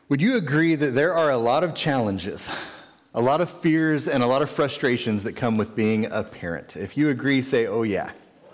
Would you agree that there are a lot of challenges, a lot of fears, and a lot of frustrations that come with being a parent? If you agree, say, oh yeah.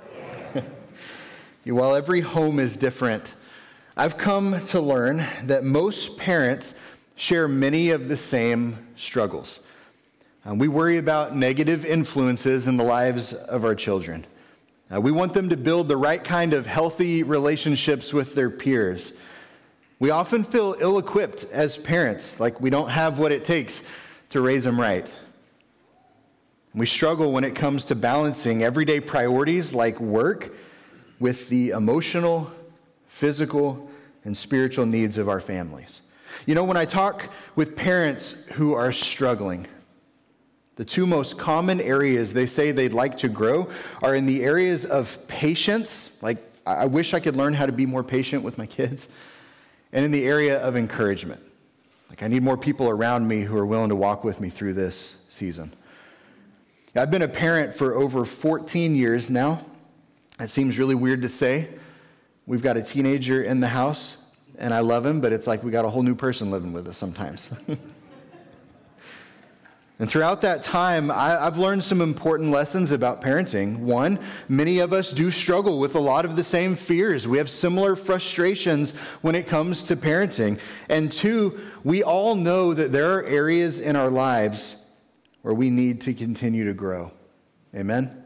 While every home is different, I've come to learn that most parents share many of the same struggles. We worry about negative influences in the lives of our children. We want them to build the right kind of healthy relationships with their peers. We often feel ill-equipped as parents, like we don't have what it takes to raise them right. We struggle when it comes to balancing everyday priorities like work with the emotional, physical, and spiritual needs of our families. You know, when I talk with parents who are struggling, the two most common areas they say they'd like to grow are in the areas of patience, like I wish I could learn how to be more patient with my kids, and in the area of encouragement. Like I need more people around me who are willing to walk with me through this season. I've been a parent for over 14 years now. It seems really weird to say. We've got a teenager in the house, and I love him, but it's like we got a whole new person living with us sometimes. And throughout that time, I've learned some important lessons about parenting. One, many of us do struggle with a lot of the same fears. We have similar frustrations when it comes to parenting. And two, we all know that there are areas in our lives where we need to continue to grow. Amen?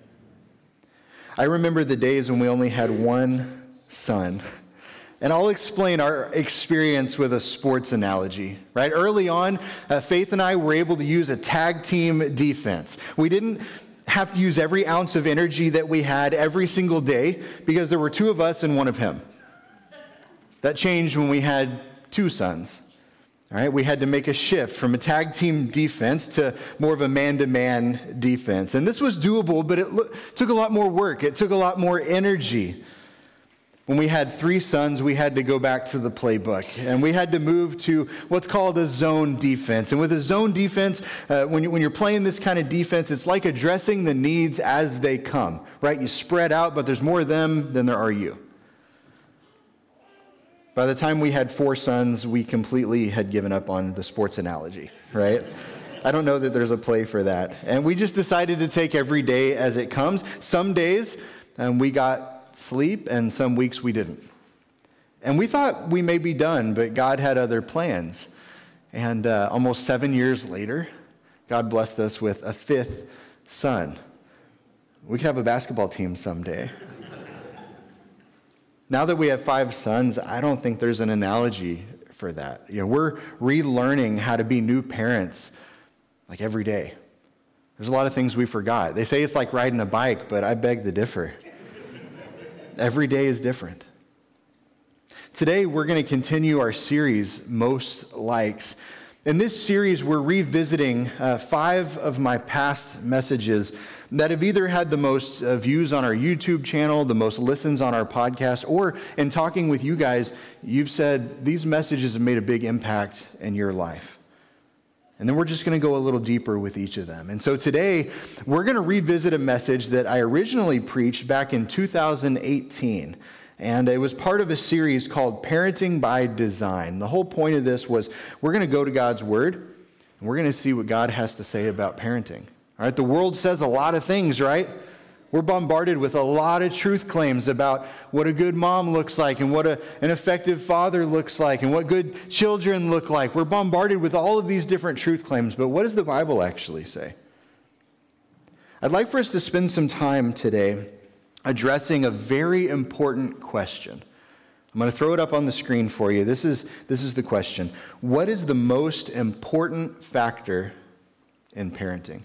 I remember the days when we only had one son. And I'll explain our experience with a sports analogy, right? Early on, Faith and I were able to use a tag team defense. We didn't have to use every ounce of energy that we had every single day because there were two of us and one of him. That changed when we had two sons. All right, we had to make a shift from a tag team defense to more of a man-to-man defense. And this was doable, but it took a lot more work. It took a lot more energy. When we had three sons, we had to go back to the playbook, and we had to move to what's called a zone defense. And with a zone defense, when you're playing this kind of defense, it's like addressing the needs as they come, right? You spread out, but there's more of them than there are you. By the time we had four sons, we completely had given up on the sports analogy, right? I don't know that there's a play for that. And we just decided to take every day as it comes. Some days, we got sleep, and some weeks we didn't. And we thought we may be done, but God had other plans. And almost 7 years later, God blessed us with a fifth son. We could have a basketball team someday. Now that we have 5 sons, I don't think there's an analogy for that. You know, we're relearning how to be new parents like every day. There's a lot of things we forgot. They say it's like riding a bike, but I beg to differ. Every day is different. Today, we're going to continue our series, Most Likes. In this series, we're revisiting 5 of my past messages that have either had the most views on our YouTube channel, the most listens on our podcast, or in talking with you guys, you've said these messages have made a big impact in your life. And then we're just going to go a little deeper with each of them. And so today, we're going to revisit a message that I originally preached back in 2018. And it was part of a series called Parenting by Design. The whole point of this was we're going to go to God's Word, and we're going to see what God has to say about parenting. All right, the world says a lot of things, right? We're bombarded with a lot of truth claims about what a good mom looks like and what an effective father looks like and what good children look like. We're bombarded with all of these different truth claims, but what does the Bible actually say? I'd like for us to spend some time today addressing a very important question. I'm going to throw it up on the screen for you. This is the question. What is the most important factor in parenting?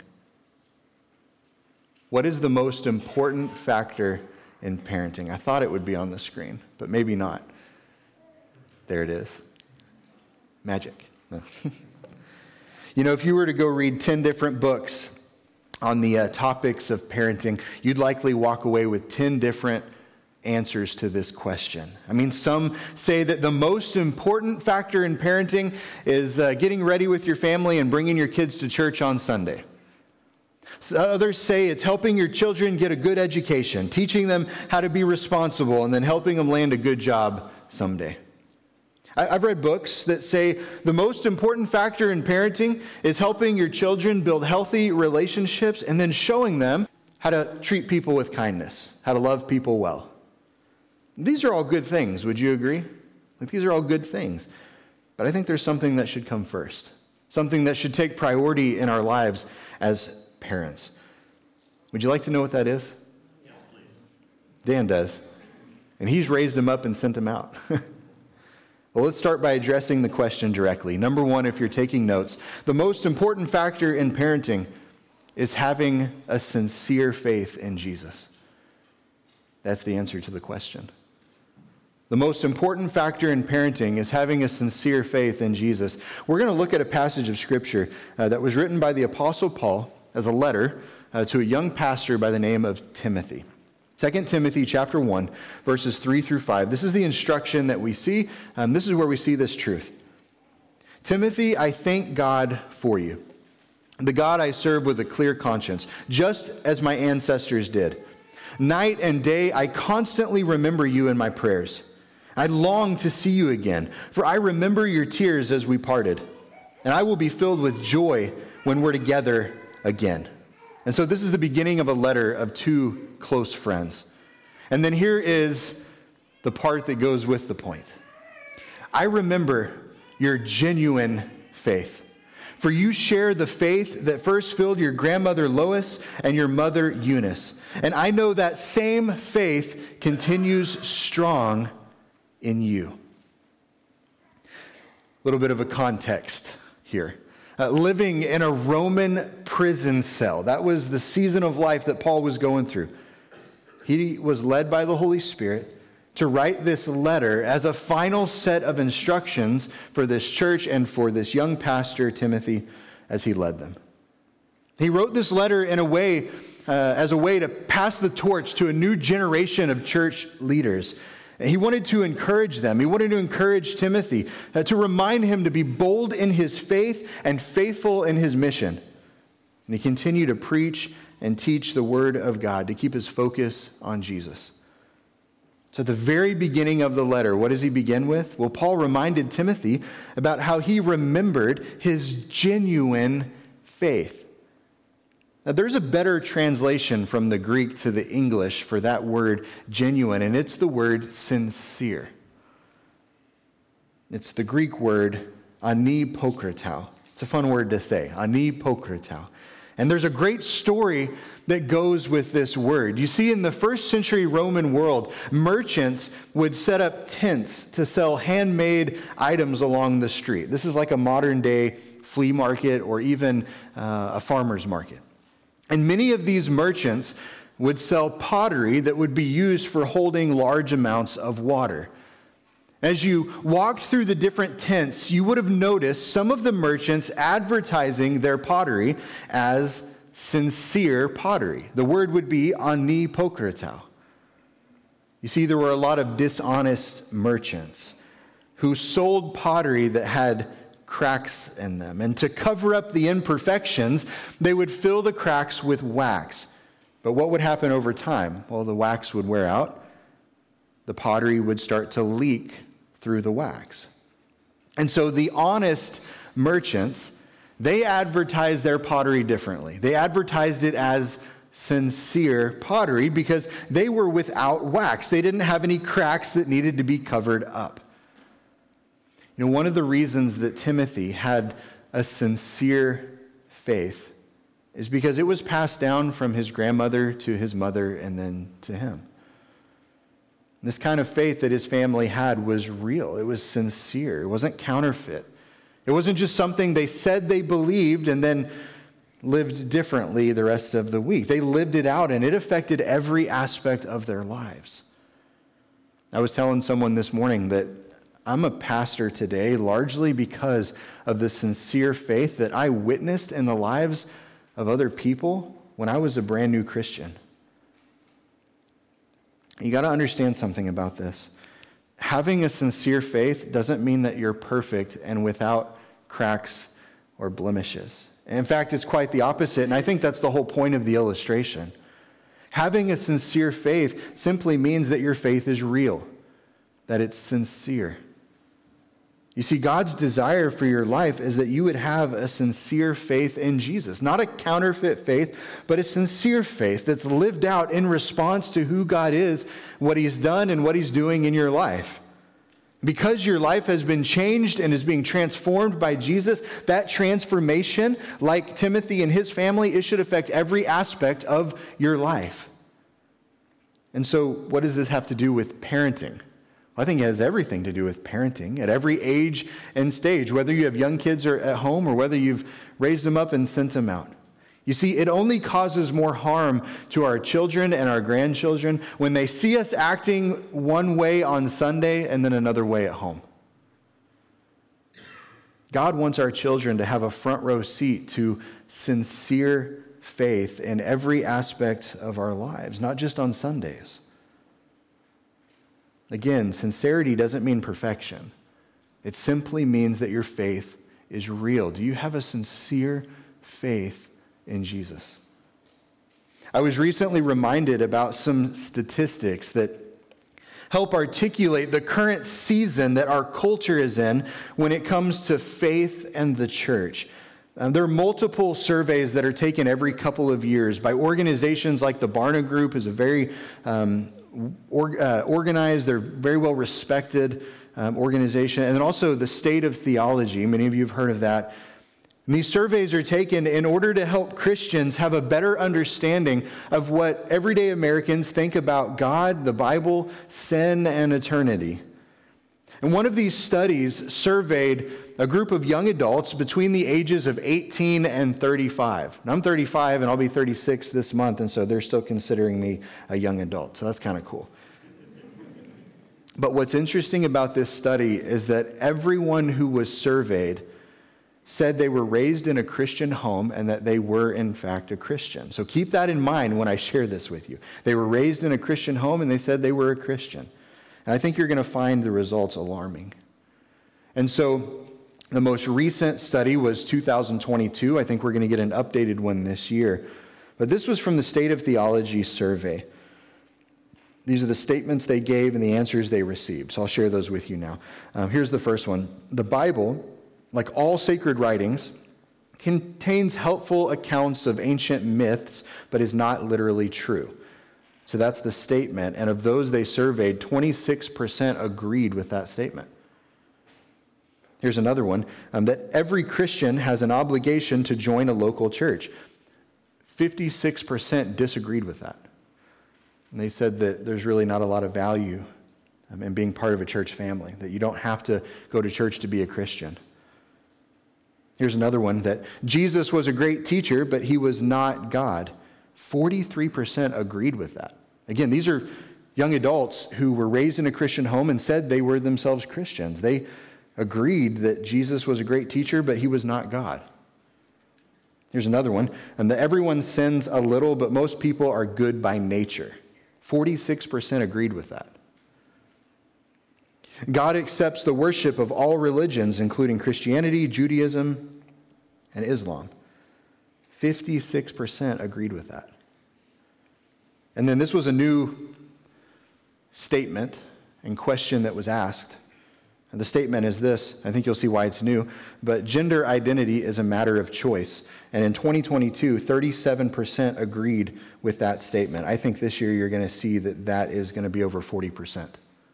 What is the most important factor in parenting? I thought it would be on the screen, but maybe not. There it is. Magic. No. You know, if you were to go read 10 different books on the topics of parenting, you'd likely walk away with 10 different answers to this question. I mean, some say that the most important factor in parenting is getting ready with your family and bringing your kids to church on Sunday. Others say it's helping your children get a good education, teaching them how to be responsible, and then helping them land a good job someday. I've read books that say the most important factor in parenting is helping your children build healthy relationships and then showing them how to treat people with kindness, how to love people well. These are all good things, would you agree? Like, these are all good things. But I think there's something that should come first, something that should take priority in our lives as parents. Would you like to know what that is? Yes, please. Dan does. And he's raised him up and sent him out. Well, let's start by addressing the question directly. Number one, if you're taking notes, the most important factor in parenting is having a sincere faith in Jesus. That's the answer to the question. The most important factor in parenting is having a sincere faith in Jesus. We're going to look at a passage of Scripture that was written by the Apostle Paul as a letter to a young pastor by the name of Timothy. 2 Timothy chapter 1, verses 3 through 5. This is the instruction that we see. This is where we see this truth. Timothy, I thank God for you, the God I serve with a clear conscience, just as my ancestors did. Night and day, I constantly remember you in my prayers. I long to see you again, for I remember your tears as we parted, and I will be filled with joy when we're together again. And so this is the beginning of a letter of two close friends. And then here is the part that goes with the point. I remember your genuine faith, for you share the faith that first filled your grandmother Lois and your mother Eunice. And I know that same faith continues strong in you. A little bit of a context here. Living in a Roman prison cell. That was the season of life that Paul was going through. He was led by the Holy Spirit to write this letter as a final set of instructions for this church and for this young pastor, Timothy, as he led them. He wrote this letter in a way, as a way to pass the torch to a new generation of church leaders. He wanted to encourage them. He wanted to encourage Timothy, to remind him to be bold in his faith and faithful in his mission. And he continued to preach and teach the word of God, to keep his focus on Jesus. So at the very beginning of the letter, what does he begin with? Well, Paul reminded Timothy about how he remembered his genuine faith. Now, there's a better translation from the Greek to the English for that word genuine, and it's the word sincere. It's the Greek word anipokritao. It's a fun word to say, anipokritao. And there's a great story that goes with this word. You see, in the first century Roman world, merchants would set up tents to sell handmade items along the street. This is like a modern day flea market or even a farmer's market. And many of these merchants would sell pottery that would be used for holding large amounts of water. As you walked through the different tents, you would have noticed some of the merchants advertising their pottery as sincere pottery. The word would be anipokritao. You see, there were a lot of dishonest merchants who sold pottery that had cracks in them. And to cover up the imperfections, they would fill the cracks with wax. But what would happen over time? Well, the wax would wear out. The pottery would start to leak through the wax. And so the honest merchants, they advertised their pottery differently. They advertised it as sincere pottery because they were without wax. They didn't have any cracks that needed to be covered up. You know, one of the reasons that Timothy had a sincere faith is because it was passed down from his grandmother to his mother and then to him. This kind of faith that his family had was real. It was sincere. It wasn't counterfeit. It wasn't just something they said they believed and then lived differently the rest of the week. They lived it out, and it affected every aspect of their lives. I was telling someone this morning that I'm a pastor today largely because of the sincere faith that I witnessed in the lives of other people when I was a brand new Christian. You got to understand something about this. Having a sincere faith doesn't mean that you're perfect and without cracks or blemishes. In fact, it's quite the opposite, and I think that's the whole point of the illustration. Having a sincere faith simply means that your faith is real, that it's sincere. You see, God's desire for your life is that you would have a sincere faith in Jesus. Not a counterfeit faith, but a sincere faith that's lived out in response to who God is, what he's done, and what he's doing in your life. Because your life has been changed and is being transformed by Jesus, that transformation, like Timothy and his family, it should affect every aspect of your life. And so, what does this have to do with parenting? I think it has everything to do with parenting at every age and stage, whether you have young kids or at home or whether you've raised them up and sent them out. You see, it only causes more harm to our children and our grandchildren when they see us acting one way on Sunday and then another way at home. God wants our children to have a front row seat to sincere faith in every aspect of our lives, not just on Sundays. Again, sincerity doesn't mean perfection. It simply means that your faith is real. Do you have a sincere faith in Jesus? I was recently reminded about some statistics that help articulate the current season that our culture is in when it comes to faith and the church. There are multiple surveys that are taken every couple of years by organizations like the Barna Group, is a very organized, they're very well respected organization, and then also the State of Theology. Many of you have heard of that. And these surveys are taken in order to help Christians have a better understanding of what everyday Americans think about God, the Bible, sin, and eternity. And one of these studies surveyed a group of young adults between the ages of 18 and 35. Now, I'm 35 and I'll be 36 this month, and so they're still considering me a young adult. So that's kind of cool. But what's interesting about this study is that everyone who was surveyed said they were raised in a Christian home and that they were, in fact, a Christian. So keep that in mind when I share this with you. They were raised in a Christian home and they said they were a Christian. And I think you're going to find the results alarming. And so the most recent study was 2022. I think we're going to get an updated one this year. But this was from the State of Theology survey. These are the statements they gave and the answers they received. So I'll share those with you now. Here's the first one. The Bible, like all sacred writings, contains helpful accounts of ancient myths, but is not literally true. So that's the statement. And of those they surveyed, 26% agreed with that statement. Here's another one, that every Christian has an obligation to join a local church. 56% disagreed with that. And they said that there's really not a lot of value in being part of a church family, that you don't have to go to church to be a Christian. Here's another one, that Jesus was a great teacher, but he was not God. 43% agreed with that. Again, these are young adults who were raised in a Christian home and said they were themselves Christians. They agreed that Jesus was a great teacher, but he was not God. Here's another one, and that everyone sins a little, but most people are good by nature. 46% agreed with that. God accepts the worship of all religions, including Christianity, Judaism, and Islam. 56% agreed with that. And then this was a new statement and question that was asked. And the statement is this, I think you'll see why it's new, but gender identity is a matter of choice. And in 2022, 37% agreed with that statement. I think this year you're going to see that that is going to be over 40%.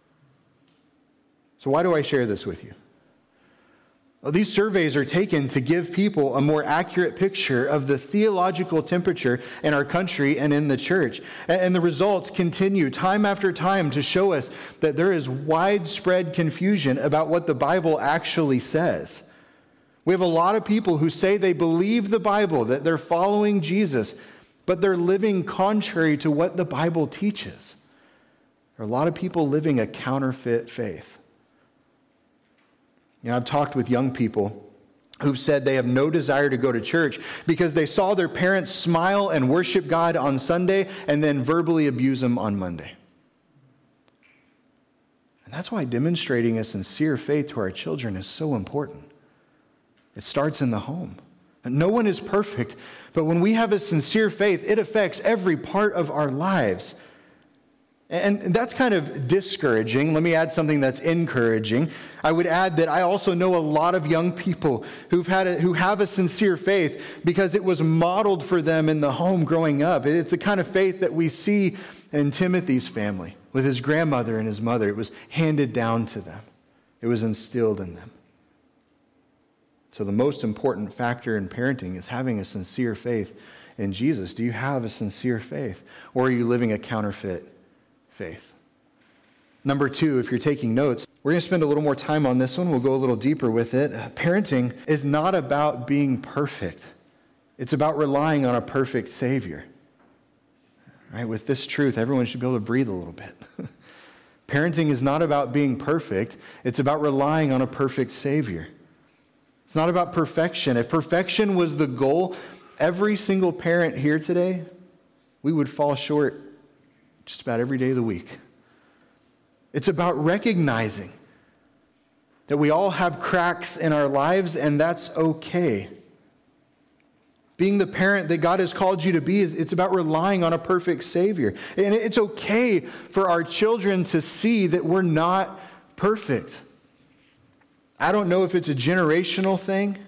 So why do I share this with you? Well, these surveys are taken to give people a more accurate picture of the theological temperature in our country and in the church. And the results continue time after time to show us that there is widespread confusion about what the Bible actually says. We have a lot of people who say they believe the Bible, that they're following Jesus, but they're living contrary to what the Bible teaches. There are a lot of people living a counterfeit faith. You know, I've talked with young people who've said they have no desire to go to church because they saw their parents smile and worship God on Sunday and then verbally abuse them on Monday. And that's why demonstrating a sincere faith to our children is so important. It starts in the home. And no one is perfect, but when we have a sincere faith, it affects every part of our lives. And that's kind of discouraging. Let me add something that's encouraging. I would add that I also know a lot of young people who have a sincere faith because it was modeled for them in the home growing up. It's the kind of faith that we see in Timothy's family with his grandmother and his mother. It was handed down to them. It was instilled in them. So the most important factor in parenting is having a sincere faith in Jesus. Do you have a sincere faith? Or are you living a counterfeit faith? Number 2, if you're taking notes, we're going to spend a little more time on this one. We'll go a little deeper with it. Parenting is not about being perfect. It's about relying on a perfect Savior. Right? With this truth, everyone should be able to breathe a little bit. Parenting is not about being perfect. It's about relying on a perfect Savior. It's not about perfection. If perfection was the goal, every single parent here today, we would fall short just about every day of the week. It's about recognizing that we all have cracks in our lives, and that's okay. Being the parent that God has called you to be, it's about relying on a perfect Savior. And it's okay for our children to see that we're not perfect. I don't know if it's a generational thing.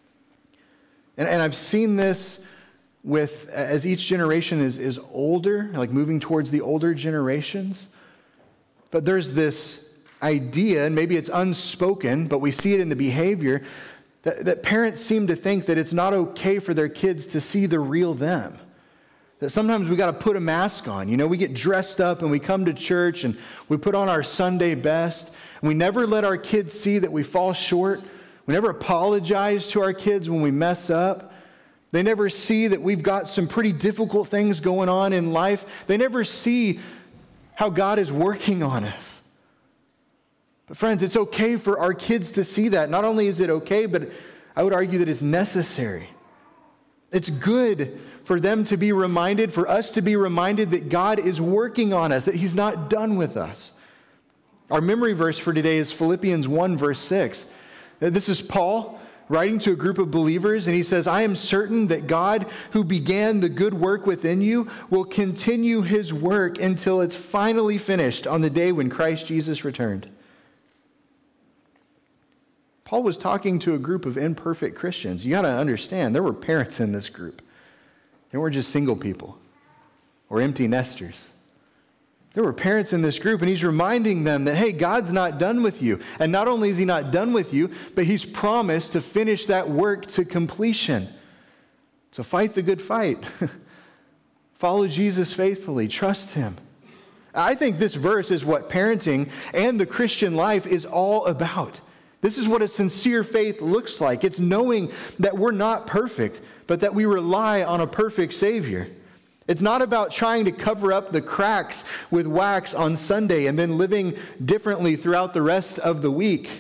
And I've seen this with, as each generation is older, like moving towards the older generations. But there's this idea, and maybe it's unspoken, but we see it in the behavior, that parents seem to think that it's not okay for their kids to see the real them. That sometimes we got to put a mask on. You know, we get dressed up and we come to church and we put on our Sunday best. And we never let our kids see that we fall short. We never apologize to our kids when we mess up. They never see that we've got some pretty difficult things going on in life. They never see how God is working on us. But friends, it's okay for our kids to see that. Not only is it okay, but I would argue that it's necessary. It's good for them to be reminded, for us to be reminded that God is working on us, that He's not done with us. Our memory verse for today is Philippians 1, verse 6. This is Paul writing to a group of believers, and he says, I am certain that God, who began the good work within you, will continue His work until it's finally finished on the day when Christ Jesus returned. Paul was talking to a group of imperfect Christians. You got to understand, there were parents in this group. They weren't just single people or empty nesters. There were parents in this group, and he's reminding them that, hey, God's not done with you. And not only is He not done with you, but He's promised to finish that work to completion. So fight the good fight. Follow Jesus faithfully. Trust Him. I think this verse is what parenting and the Christian life is all about. This is what a sincere faith looks like. It's knowing that we're not perfect, but that we rely on a perfect Savior. It's not about trying to cover up the cracks with wax on Sunday and then living differently throughout the rest of the week.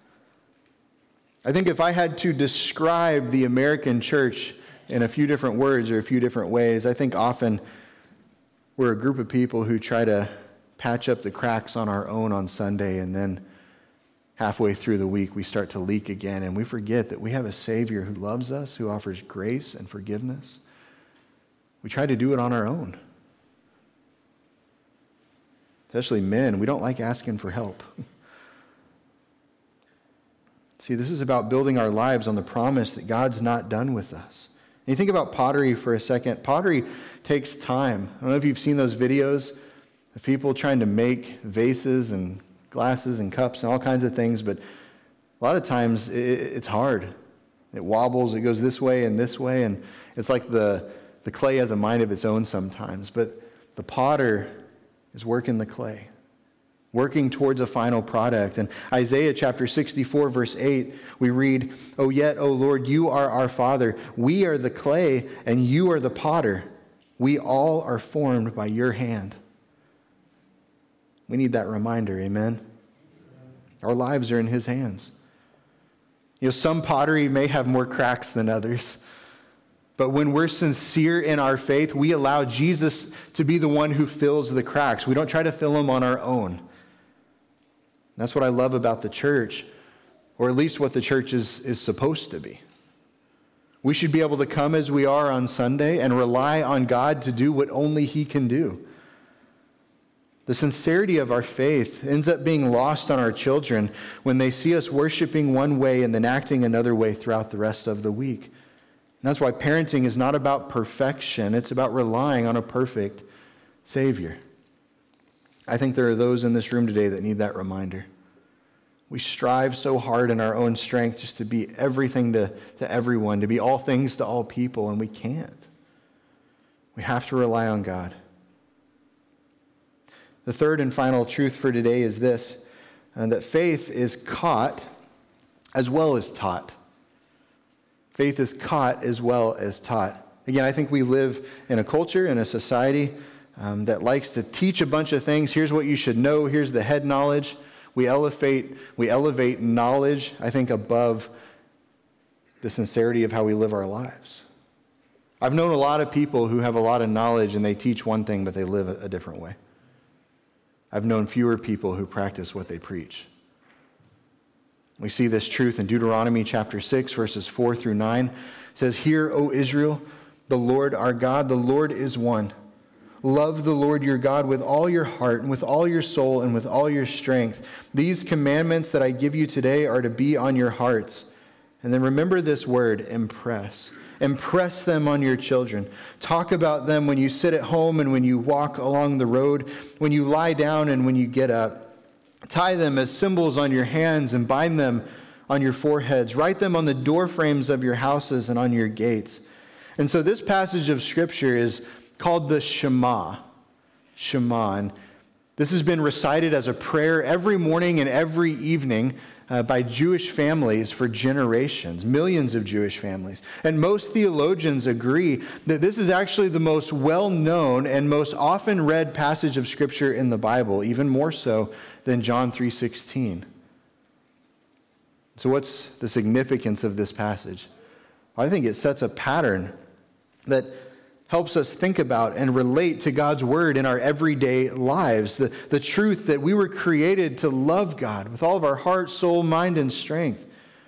I think if I had to describe the American church in a few different words or a few different ways, I think often we're a group of people who try to patch up the cracks on our own on Sunday, and then halfway through the week we start to leak again, and we forget that we have a Savior who loves us, who offers grace and forgiveness. We try to do it on our own. Especially men, we don't like asking for help. See, this is about building our lives on the promise that God's not done with us. And you think about pottery for a second. Pottery takes time. I don't know if you've seen those videos of people trying to make vases and glasses and cups and all kinds of things, but a lot of times it's hard. It wobbles, it goes this way, and it's like the clay has a mind of its own sometimes, but the potter is working the clay, working towards a final product. And Isaiah chapter 64, verse 8, we read, "O yet, O Lord, you are our Father. We are the clay, and you are the potter. We all are formed by your hand." We need that reminder, amen? Our lives are in His hands. You know, some pottery may have more cracks than others. But when we're sincere in our faith, we allow Jesus to be the one who fills the cracks. We don't try to fill them on our own. That's what I love about the church, or at least what the church is supposed to be. We should be able to come as we are on Sunday and rely on God to do what only He can do. The sincerity of our faith ends up being lost on our children when they see us worshiping one way and then acting another way throughout the rest of the week. And that's why parenting is not about perfection. It's about relying on a perfect Savior. I think there are those in this room today that need that reminder. We strive so hard in our own strength just to be everything to everyone, to be all things to all people, and we can't. We have to rely on God. The third and final truth for today is this, that faith is caught as well as taught. Faith is caught as well as taught. Again, I think we live in a culture, in a society that likes to teach a bunch of things. Here's what you should know. Here's the head knowledge. We elevate knowledge, I think, above the sincerity of how we live our lives. I've known a lot of people who have a lot of knowledge and they teach one thing, but they live a different way. I've known fewer people who practice what they preach. We see this truth in Deuteronomy chapter 6, verses 4 through 9. It says, "Hear, O Israel, the Lord our God, the Lord is one. Love the Lord your God with all your heart and with all your soul and with all your strength. These commandments that I give you today are to be on your hearts." And then remember this word, impress. Impress them on your children. Talk about them when you sit at home and when you walk along the road, when you lie down and when you get up. Tie them as symbols on your hands and bind them on your foreheads. Write them on the door frames of your houses and on your gates. And so this passage of Scripture is called the Shema. Shema. And this has been recited as a prayer every morning and every evening by Jewish families for generations, millions of Jewish families. And most theologians agree that this is actually the most well-known and most often read passage of Scripture in the Bible, even more so than John 3:16. So what's the significance of this passage? I think it sets a pattern that helps us think about and relate to God's word in our everyday lives. The truth that we were created to love God with all of our heart, soul, mind, and strength.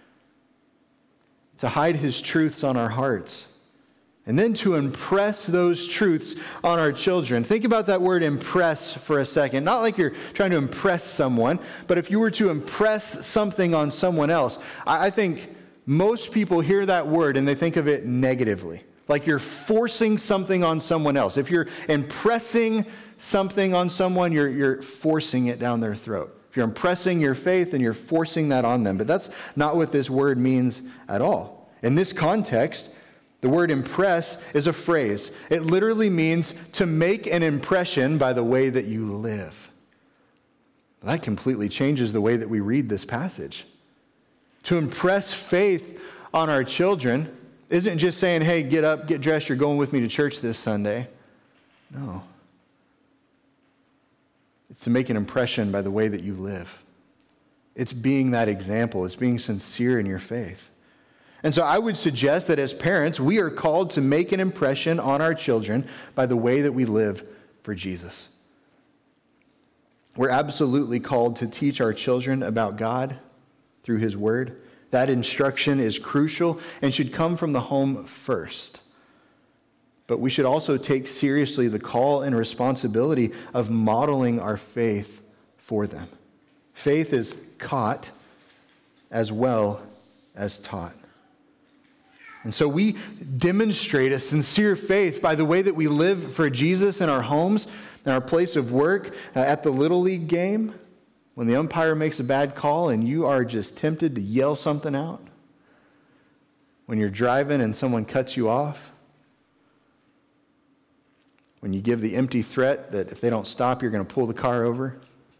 To hide his truths on our hearts. And then to impress those truths on our children. Think about that word impress for a second. Not like you're trying to impress someone, but if you were to impress something on someone else, I think most people hear that word and they think of it negatively. Like you're forcing something on someone else. If you're impressing something on someone, you're forcing it down their throat. If you're impressing your faith, then you're forcing that on them. But that's not what this word means at all. In this context, the word impress is a phrase. It literally means to make an impression by the way that you live. That completely changes the way that we read this passage. To impress faith on our children isn't just saying, hey, get up, get dressed, you're going with me to church this Sunday. No. It's to make an impression by the way that you live. It's being that example. It's being sincere in your faith. And so I would suggest that as parents, we are called to make an impression on our children by the way that we live for Jesus. We're absolutely called to teach our children about God through his word. That instruction is crucial and should come from the home first. But we should also take seriously the call and responsibility of modeling our faith for them. Faith is caught as well as taught. And so we demonstrate a sincere faith by the way that we live for Jesus in our homes, in our place of work, at the Little League game. When the umpire makes a bad call and you are just tempted to yell something out. When you're driving and someone cuts you off. When you give the empty threat that if they don't stop, you're going to pull the car over.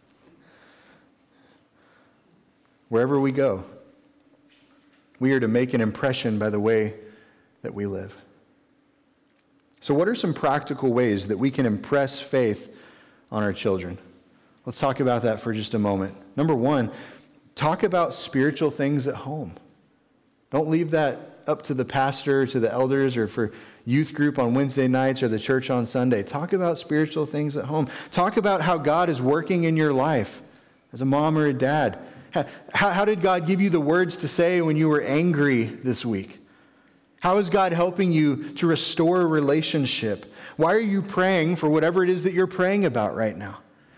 Wherever we go, we are to make an impression by the way that we live. So what are some practical ways that we can impress faith on our children? Let's talk about that for just a moment. Number one, talk about spiritual things at home. Don't leave that up to the pastor, to the elders, or for youth group on Wednesday nights or the church on Sunday. Talk about spiritual things at home. Talk about how God is working in your life as a mom or a dad. How did God give you the words to say when you were angry this week? How is God helping you to restore a relationship? Why are you praying for whatever it is that you're praying about right now?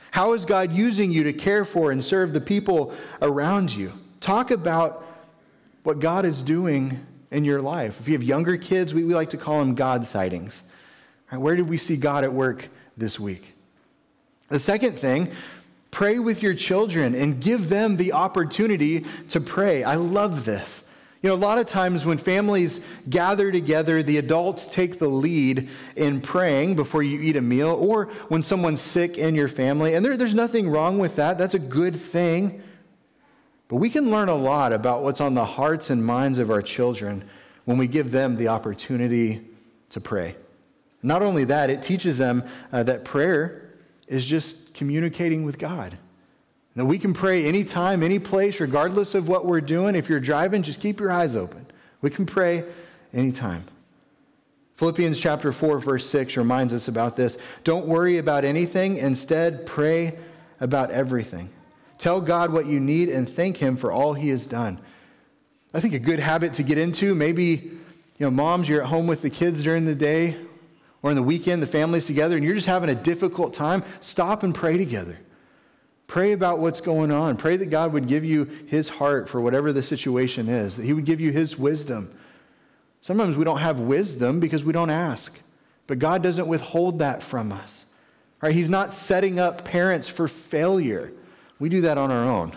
How is God using you to care for and serve the people around you? Talk about what God is doing in your life. If you have younger kids, we like to call them God sightings. Right, where did we see God at work this week? The second thing, pray with your children and give them the opportunity to pray. I love this. You know, a lot of times when families gather together, the adults take the lead in praying before you eat a meal, or when someone's sick in your family. And there's nothing wrong with that. That's a good thing. But we can learn a lot about what's on the hearts and minds of our children when we give them the opportunity to pray. Not only that, it teaches them that prayer is just communicating with God. That we can pray anytime, any place, regardless of what we're doing. If you're driving, just keep your eyes open. We can pray anytime. Philippians chapter 4, verse 6 reminds us about this. Don't worry about anything. Instead, pray about everything. Tell God what you need and thank Him for all He has done. I think a good habit to get into, maybe, moms, you're at home with the kids during the day or on the weekend, the family's together, and you're just having a difficult time. Stop and pray together. Pray about what's going on. Pray that God would give you His heart for whatever the situation is, that He would give you His wisdom. Sometimes we don't have wisdom because we don't ask, but God doesn't withhold that from us. Right? He's not setting up parents for failure. We do that on our own.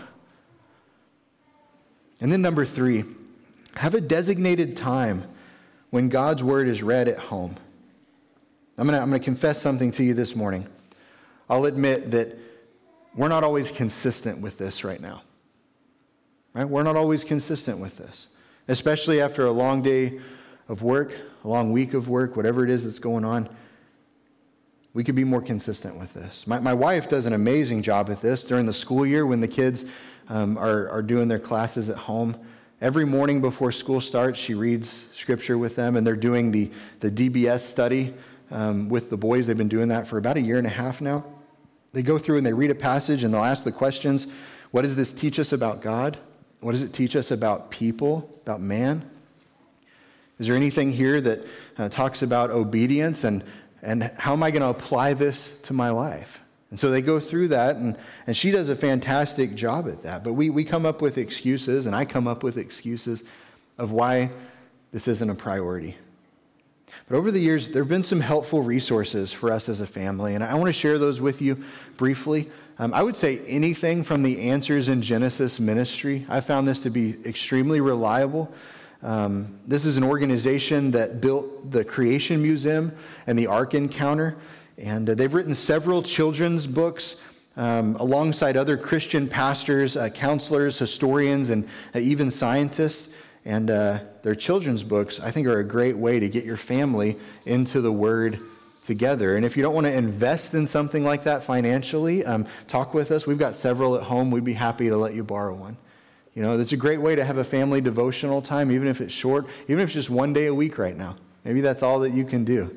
And then number 3, have a designated time when God's word is read at home. I'm going to confess something to you this morning. I'll admit that we're not always consistent with this right now. Right? We're not always consistent with this, especially after a long day of work, a long week of work, whatever it is that's going on. We could be more consistent with this. My wife does an amazing job at this during the school year when the kids are doing their classes at home. Every morning before school starts, she reads scripture with them, and they're doing the DBS study with the boys. They've been doing that for about 1.5 years now. They go through and they read a passage and they'll ask the questions, what does this teach us about God? What does it teach us about people, about man? Is there anything here that talks about obedience and how am I going to apply this to my life? And so they go through that, and she does a fantastic job at that. But we come up with excuses, and I come up with excuses of why this isn't a priority. But over the years, there have been some helpful resources for us as a family, and I want to share those with you briefly. I would say anything from the Answers in Genesis ministry. I found this to be extremely reliable. This is an organization that built the Creation Museum and the Ark Encounter, and they've written several children's books alongside other Christian pastors, counselors, historians, and even scientists. And their children's books, I think, are a great way to get your family into the Word together. And if you don't want to invest in something like that financially, talk with us. We've got several at home. We'd be happy to let you borrow one. That's a great way to have a family devotional time, even if it's short, even if it's just 1 day a week right now. Maybe that's all that you can do.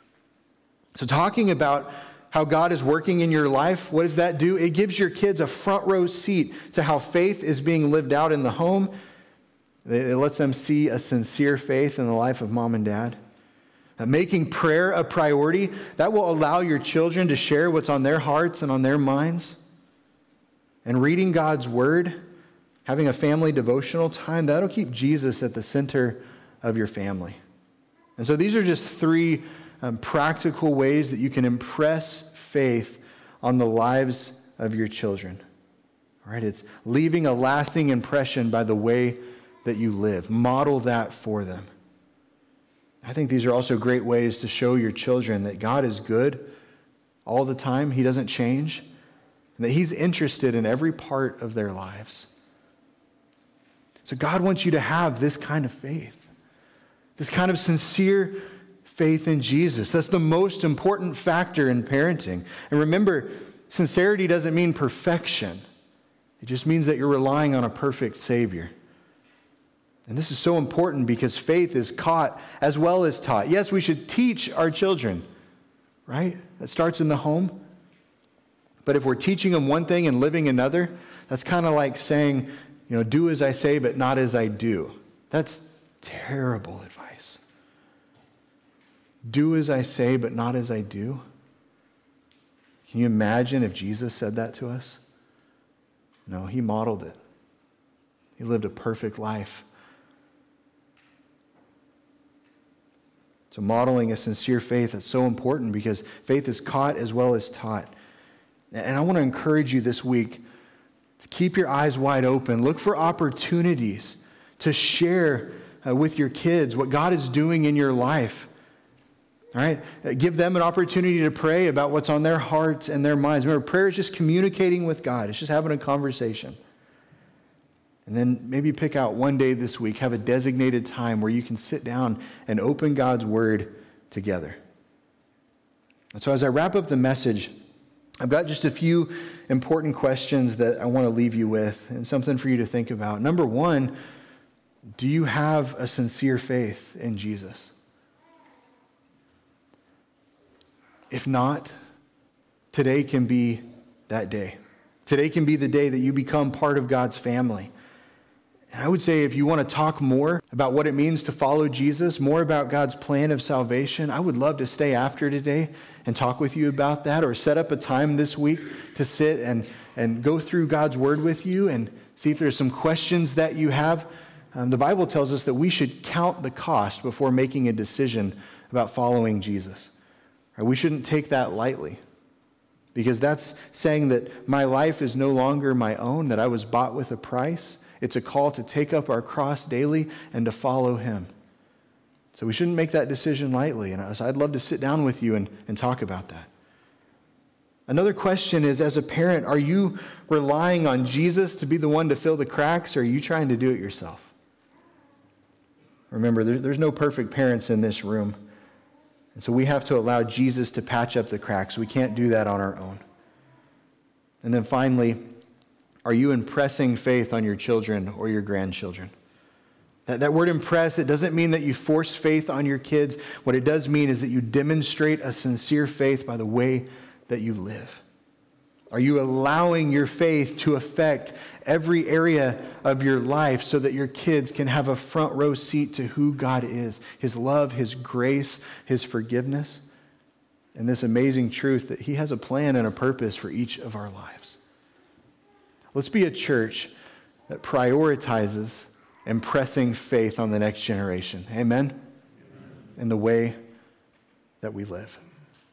So talking about how God is working in your life, what does that do? It gives your kids a front row seat to how faith is being lived out in the home. It lets them see a sincere faith in the life of mom and dad. Making prayer a priority, that will allow your children to share what's on their hearts and on their minds. And reading God's word, having a family devotional time, that'll keep Jesus at the center of your family. And so these are just 3 practical ways that you can impress faith on the lives of your children. All right, it's leaving a lasting impression by the way that you live. Model that for them. I think these are also great ways to show your children that God is good all the time. He doesn't change. And that He's interested in every part of their lives. So God wants you to have this kind of faith. This kind of sincere faith in Jesus. That's the most important factor in parenting. And remember, sincerity doesn't mean perfection. It just means that you're relying on a perfect Savior. And this is so important because faith is caught as well as taught. Yes, we should teach our children, right? That starts in the home. But if we're teaching them one thing and living another, that's kind of like saying, do as I say, but not as I do. That's terrible advice. Do as I say, but not as I do. Can you imagine if Jesus said that to us? No, he modeled it. He lived a perfect life. So modeling a sincere faith is so important because faith is caught as well as taught. And I want to encourage you this week to keep your eyes wide open. Look for opportunities to share with your kids what God is doing in your life. All right? Give them an opportunity to pray about what's on their hearts and their minds. Remember, prayer is just communicating with God. It's just having a conversation. And then maybe pick out one day this week, have a designated time where you can sit down and open God's Word together. And so as I wrap up the message, I've got just a few important questions that I want to leave you with and something for you to think about. Number one, do you have a sincere faith in Jesus? If not, today can be that day. Today can be the day that you become part of God's family. And I would say if you want to talk more about what it means to follow Jesus, more about God's plan of salvation, I would love to stay after today and talk with you about that, or set up a time this week to sit and go through God's Word with you and see if there's some questions that you have. The Bible tells us that we should count the cost before making a decision about following Jesus. We shouldn't take that lightly, because that's saying that my life is no longer my own, that I was bought with a price. It's a call to take up our cross daily and to follow him. So we shouldn't make that decision lightly. And so I'd love to sit down with you and talk about that. Another question is, as a parent, are you relying on Jesus to be the one to fill the cracks, or are you trying to do it yourself? Remember, there's no perfect parents in this room. And so we have to allow Jesus to patch up the cracks. We can't do that on our own. And then finally, are you impressing faith on your children or your grandchildren? That word impress, it doesn't mean that you force faith on your kids. What it does mean is that you demonstrate a sincere faith by the way that you live. Are you allowing your faith to affect every area of your life so that your kids can have a front row seat to who God is, his love, his grace, his forgiveness, and this amazing truth that he has a plan and a purpose for each of our lives? Let's be a church that prioritizes impressing faith on the next generation. Amen? In the way that we live.